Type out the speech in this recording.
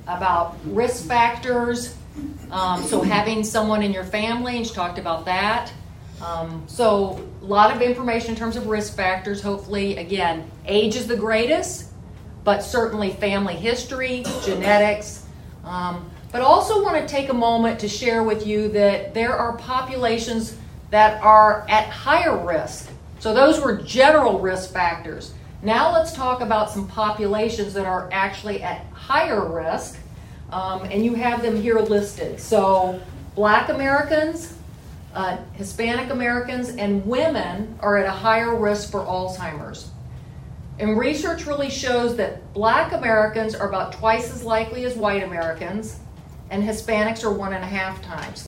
about risk factors, so having someone in your family, and she talked about that. So a lot of information in terms of risk factors. Hopefully, again, age is the greatest, but certainly family history, genetics. But also want to take a moment to share with you that there are populations that are at higher risk. So those were general risk factors. Now let's talk about some populations that are actually at higher risk, and you have them here listed. So Black Americans, Hispanic Americans, and women are at a higher risk for Alzheimer's. And research really shows that Black Americans are about twice as likely as white Americans, and Hispanics are 1.5 times.